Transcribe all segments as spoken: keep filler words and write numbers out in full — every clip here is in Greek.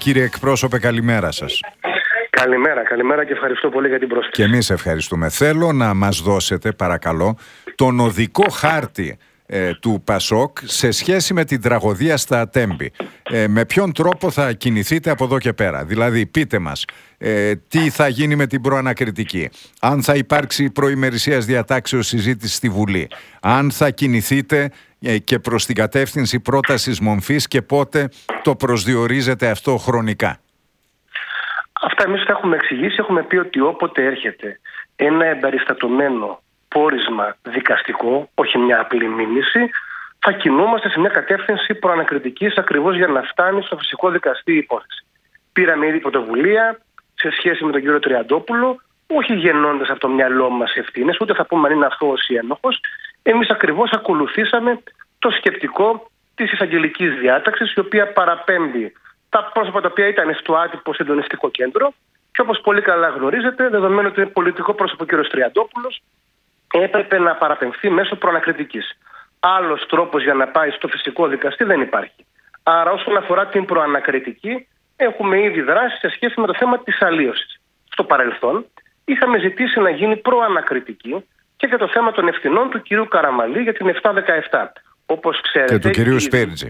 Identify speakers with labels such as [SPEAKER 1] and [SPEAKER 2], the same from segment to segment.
[SPEAKER 1] Κύριε εκπρόσωπε, καλημέρα σας.
[SPEAKER 2] Καλημέρα, καλημέρα και ευχαριστώ πολύ για την πρόσκληση.
[SPEAKER 1] Και εμείς ευχαριστούμε. Θέλω να μας δώσετε, παρακαλώ, τον οδικό χάρτη ε, του Πασόκ σε σχέση με την τραγωδία στα Ατέμπη. Ε, με ποιον τρόπο θα κινηθείτε από εδώ και πέρα? Δηλαδή, πείτε μας ε, τι θα γίνει με την προανακριτική, αν θα υπάρξει προημερησίας διατάξεως συζήτηση στη Βουλή, αν θα κινηθείτε ε, και προς την κατεύθυνση πρότασης μομφής και πότε το προσδιορίζετε αυτό χρονικά.
[SPEAKER 2] Αυτά εμείς τα έχουμε εξηγήσει. Έχουμε πει ότι όποτε έρχεται ένα εμπεριστατωμένο πόρισμα δικαστικό, όχι μια απλή μήνυση, θα κινούμαστε σε μια κατεύθυνση προανακριτικής ακριβώς για να φτάνει στο φυσικό δικαστή η υπόθεση. Πήραμε ήδη πρωτοβουλία σε σχέση με τον κύριο Τριαντόπουλο, όχι γεννώντας από το μυαλό μας ευθύνες, ούτε θα πούμε αν είναι αυτός ή ένοχος. Εμείς ακριβώς ακολουθήσαμε το σκεπτικό της εισαγγελικής διάταξης, η οποία παραπέμπει τα πρόσωπα τα οποία ήταν στο άτυπο συντονιστικό κέντρο και όπως πολύ καλά γνωρίζετε, δεδομένου ότι είναι πολιτικό πρόσωπο ο κ. Τριαντόπουλος, έπρεπε να παραπεμφθεί μέσω προανακριτικής. Άλλος τρόπος για να πάει στο φυσικό δικαστή δεν υπάρχει. Άρα, όσον αφορά την προανακριτική, έχουμε ήδη δράσει σε σχέση με το θέμα της αλλίωσης. Στο παρελθόν, είχαμε ζητήσει να γίνει προανακριτική και για το θέμα των ευθυνών του κ. Καραμαλή για την επτά δεκαεπτά. Όπως ξέρετε,
[SPEAKER 1] και του κ. Σπίρτζη.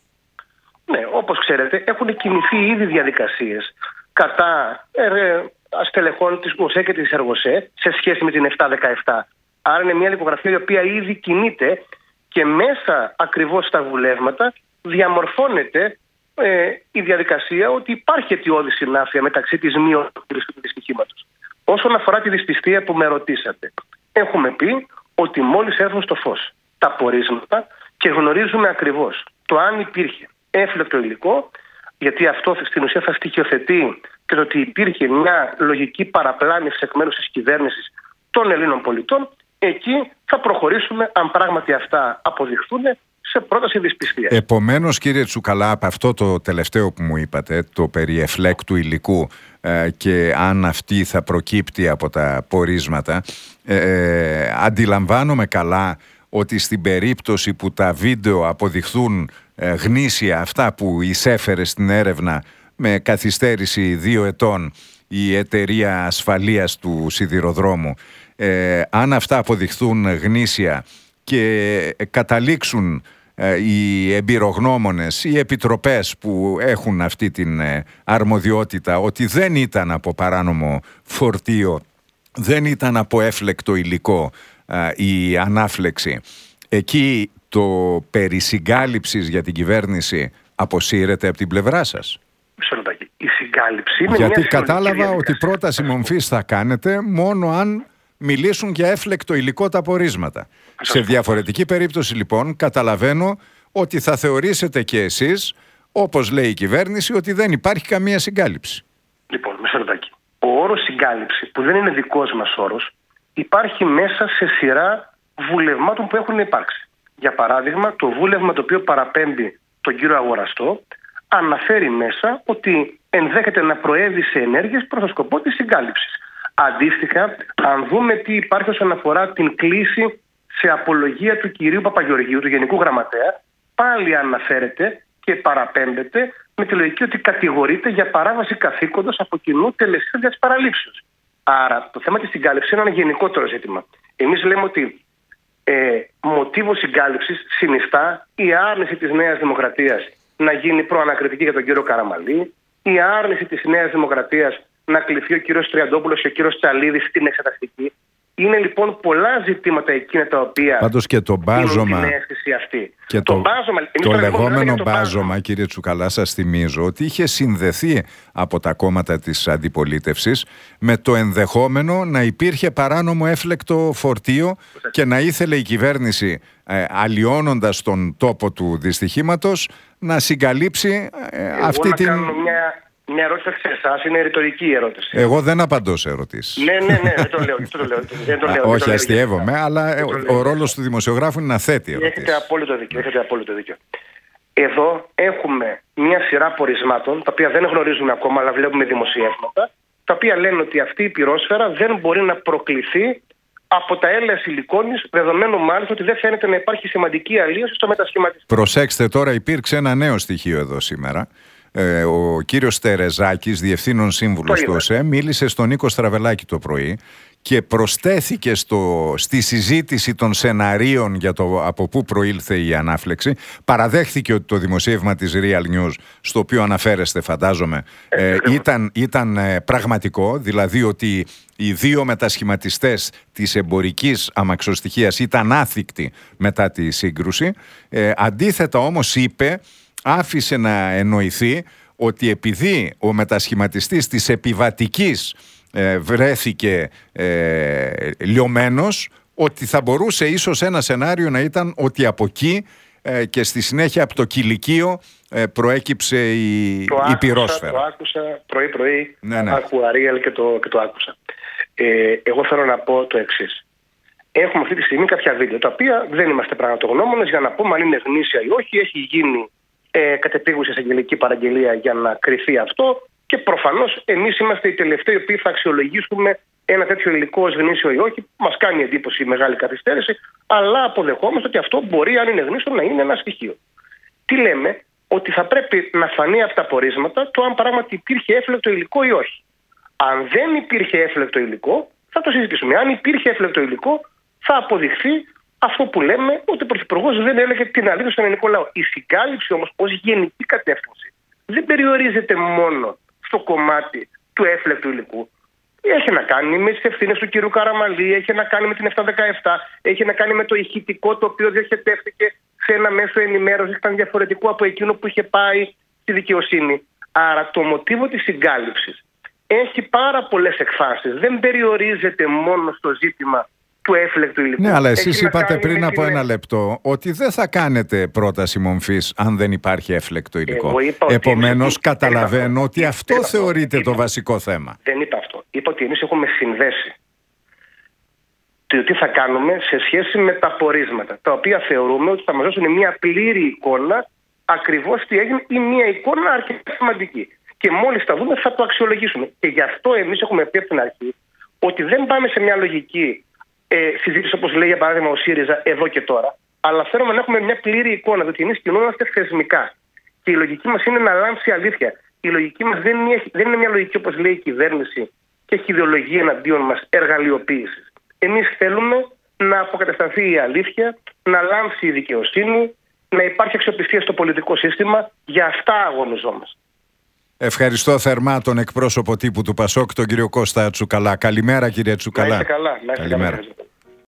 [SPEAKER 2] Ναι, όπως ξέρετε, έχουν κινηθεί ήδη διαδικασίες κατά ε, αστελεχών της ΟΣΕ και της ΕΡΓΟΣΕ σε σχέση με την επτά δεκαεπτά. Άρα είναι μια δικογραφία η οποία ήδη κινείται και μέσα ακριβώς στα βουλεύματα διαμορφώνεται ε, η διαδικασία ότι υπάρχει αιτιώδη συνάφεια μεταξύ της μείωσης και του δυστυχήματος. Όσον αφορά τη δυσπιστία που με ρωτήσατε, έχουμε πει ότι μόλις έρθουν στο φως τα πορίσματα και γνωρίζουμε ακριβώς το αν υπήρχε έφλεκτο υλικό, γιατί αυτό στην ουσία θα στοιχειοθετεί και το ότι υπήρχε μια λογική παραπλάνηση εκ μέρους της κυβέρνησης των Ελλήνων πολιτών, εκεί θα προχωρήσουμε, αν πράγματι αυτά αποδειχθούν, σε πρόταση δυσπιστίας.
[SPEAKER 1] Επομένως, κύριε Τσουκαλά, από αυτό το τελευταίο που μου είπατε, το περί εφλέκτου υλικού ε, και αν αυτή θα προκύπτει από τα πορίσματα, ε, αντιλαμβάνομαι καλά ότι στην περίπτωση που τα βίντεο αποδειχθούν ε, γνήσια, αυτά που εισέφερε στην έρευνα με καθυστέρηση δύο ετών η εταιρεία ασφαλείας του σιδηροδρόμου, ε, αν αυτά αποδειχθούν γνήσια και καταλήξουν ε, οι εμπειρογνώμονες, οι επιτροπές που έχουν αυτή την ε, αρμοδιότητα ότι δεν ήταν από παράνομο φορτίο, δεν ήταν από έφλεκτο υλικό η ανάφλεξη, εκεί το περί συγκάλυψης για την κυβέρνηση αποσύρεται από την πλευρά σας?
[SPEAKER 2] Η συγκάλυψη είναι
[SPEAKER 1] Γιατί
[SPEAKER 2] μια
[SPEAKER 1] κατάλαβα ότι πρόταση μομφής θα κάνετε μόνο αν μιλήσουν για έφλεκτο υλικό τα πορίσματα. Σε διαφορετική περίπτωση λοιπόν καταλαβαίνω ότι θα θεωρήσετε και εσείς, όπως λέει η κυβέρνηση, ότι δεν υπάρχει καμία συγκάλυψη.
[SPEAKER 2] Λοιπόν, μισό λεπτάκι. Ο όρος συγκάλυψη, που δεν είναι δικός μας όρος, υπάρχει μέσα σε σειρά βουλευμάτων που έχουν υπάρξει. Για παράδειγμα, το βούλευμα το οποίο παραπέμπει τον κύριο Αγοραστό αναφέρει μέσα ότι ενδέχεται να προέβει σε ενέργειες προς το σκοπό της συγκάλυψης. Αντίστοιχα, αν δούμε τι υπάρχει όσον αφορά την κλίση σε απολογία του κυρίου Παπαγεωργίου, του Γενικού Γραμματέα, πάλι αναφέρεται και παραπέμπεται με τη λογική ότι κατηγορείται για παράβαση καθήκοντος από κοινού τελεσίδα της παραλήψεως. Άρα το θέμα της συγκάλυψης είναι ένα γενικότερο ζήτημα. Εμείς λέμε ότι ε, μοτίβο συγκάλυψης συνιστά η άρνηση της Νέας Δημοκρατίας να γίνει προανακριτική για τον κύριο Καραμαλή, η άρνηση της Νέας Δημοκρατίας να κληθεί ο κύριος Τριαντόπουλος και ο κύριος Τσαλίδης στην εξεταστική. Είναι λοιπόν πολλά ζητήματα εκείνα τα οποία
[SPEAKER 1] πάντως και το μπάζωμα,
[SPEAKER 2] την αίσθηση αυτή.
[SPEAKER 1] Και το, το, μπάζωμα, το λεγόμενο το μπάζωμα, κύριε Τσουκαλά, σας θυμίζω ότι είχε συνδεθεί από τα κόμματα της αντιπολίτευσης με το ενδεχόμενο να υπήρχε παράνομο έφλεκτο φορτίο και να ήθελε η κυβέρνηση, ε, αλλοιώνοντας τον τόπο του δυστυχήματος, να συγκαλύψει ε,
[SPEAKER 2] Εγώ
[SPEAKER 1] αυτή
[SPEAKER 2] να
[SPEAKER 1] την...
[SPEAKER 2] κάνω μια... Μια ερώτηση σε εσάς, είναι ρητορική η ερώτηση.
[SPEAKER 1] Εγώ δεν απαντώ σε ερωτήσεις.
[SPEAKER 2] Ναι, ναι, ναι, δεν το λέω. Δεν το λέω, δεν το λέω
[SPEAKER 1] όχι, αστειεύομαι, αλλά ο, ο ρόλος του δημοσιογράφου είναι να θέτει ερωτήσεις.
[SPEAKER 2] Έχετε απόλυτο δίκιο, έχετε απόλυτο δίκιο. Εδώ έχουμε μια σειρά πορισμάτων, τα οποία δεν γνωρίζουμε ακόμα, αλλά βλέπουμε δημοσιεύματα, τα οποία λένε ότι αυτή η πυρόσφαιρα δεν μπορεί να προκληθεί από τα έλαια σιλικόνης, δεδομένου μάλιστα ότι δεν φαίνεται να υπάρχει σημαντική αλλίωση στο μετασχηματισμό.
[SPEAKER 1] Προσέξτε τώρα, υπήρξε ένα νέο στοιχείο εδώ σήμερα. Ε, ο κύριος Τερεζάκης, διευθύνων σύμβουλος του ΟΣΕ, μίλησε στον Νίκο Στραβελάκη το πρωί και προσθέθηκε στο, στη συζήτηση των σεναρίων για το από πού προήλθε η ανάφλεξη. Παραδέχθηκε ότι το δημοσίευμα της Real News, στο οποίο αναφέρεστε φαντάζομαι, ε, ήταν, ήταν ε, πραγματικό, δηλαδή ότι οι δύο μετασχηματιστές της εμπορικής αμαξοστοιχείας ήταν άθικτοι μετά τη σύγκρουση. Ε, αντίθετα όμως είπε, άφησε να εννοηθεί ότι επειδή ο μετασχηματιστής της επιβατικής ε, βρέθηκε ε, λιωμένος, ότι θα μπορούσε ίσως ένα σενάριο να ήταν ότι από εκεί ε, και στη συνέχεια από το κηλικείο ε, προέκυψε η,
[SPEAKER 2] το
[SPEAKER 1] η
[SPEAKER 2] άκουσα,
[SPEAKER 1] πυρόσφαιρα.
[SPEAKER 2] Το άκουσα πρωί-πρωί,
[SPEAKER 1] ναι, ναι.
[SPEAKER 2] άκου Αρίελ και το, και το άκουσα. Ε, εγώ θέλω να πω το εξής. Έχουμε αυτή τη στιγμή κάποια βίντεο, τα οποία δεν είμαστε πραγματογνώμονες για να πούμε αν είναι γνήσια ή όχι. Έχει γίνει ε, κατεπίγουσα εισαγγελική παραγγελία για να κρυφεί αυτό και προφανώς εμείς είμαστε οι τελευταίοι οι οποίοι θα αξιολογήσουμε ένα τέτοιο υλικό ως γνήσιο ή όχι. Μας κάνει εντύπωση η μεγάλη καθυστέρηση, αλλά αποδεχόμαστε ότι αυτό μπορεί, αν είναι γνήσιο, να είναι ένα στοιχείο. Τι λέμε? Ότι θα πρέπει να φανεί από τα πορίσματα το αν πράγματι υπήρχε έφλεκτο υλικό ή όχι. Αν δεν υπήρχε έφλεκτο υλικό, θα το συζητήσουμε. Αν υπήρχε έφλεκτο υλικό, θα αποδειχθεί αυτό που λέμε, ότι ο Πρωθυπουργός δεν έλεγε την αλήθεια στον ελληνικό λαό. Η συγκάλυψη όμως ως γενική κατεύθυνση δεν περιορίζεται μόνο στο κομμάτι του έφλεκτου υλικού. Έχει να κάνει με τις ευθύνες του κ. Καραμανλή, έχει να κάνει με την επτακόσια δεκαεπτά, έχει να κάνει με το ηχητικό το οποίο διοχετεύτηκε σε ένα μέσο ενημέρωσης, ήταν διαφορετικό από εκείνο που είχε πάει στη δικαιοσύνη. Άρα το μοτίβο της συγκάλυψης έχει πάρα πολλές εκφάσεις. Δεν περιορίζεται μόνο στο ζήτημα του έφλεκτου υλικού.
[SPEAKER 1] Ναι, αλλά εσείς είπατε πριν από ένα λεπτό ότι δεν θα κάνετε πρόταση μομφής αν δεν υπάρχει έφλεκτο υλικό. Επομένως, καταλαβαίνω ότι αυτό θεωρείται το βασικό θέμα.
[SPEAKER 2] Δεν είπα αυτό. Είπα ότι εμείς έχουμε συνδέσει το τι θα κάνουμε σε σχέση με τα πορίσματα, τα οποία θεωρούμε ότι θα μας δώσουν μια πλήρη εικόνα ακριβώς τι έγινε ή μια εικόνα αρκετά σημαντική. Και μόλις τα δούμε θα το αξιολογήσουμε. Και γι' αυτό εμείς έχουμε πει από την αρχή ότι δεν πάμε σε μια λογική ε, συζήτηση όπως λέει για παράδειγμα ο ΣΥΡΙΖΑ εδώ και τώρα, αλλά θέλουμε να έχουμε μια πλήρη εικόνα, διότι εμείς κινούμαστε θεσμικά. Και η λογική μας είναι να λάμψει αλήθεια. Η λογική μας δεν είναι, δεν είναι μια λογική όπως λέει η κυβέρνηση και έχει ιδεολογία εναντίον μας εργαλειοποίησης. Εμείς θέλουμε να αποκατασταθεί η αλήθεια, να λάμψει η δικαιοσύνη, να υπάρχει αξιοπιστία στο πολιτικό σύστημα. Για αυτά αγωνιζόμαστε.
[SPEAKER 1] Ευχαριστώ θερμά τον εκπρόσωπο τύπου του Πασόκ, τον κύριο Κώστα Τσουκαλά. Καλημέρα κύριε Τσουκαλά.
[SPEAKER 2] Να είστε καλά. Να είστε
[SPEAKER 1] Καλημέρα.
[SPEAKER 2] καλά.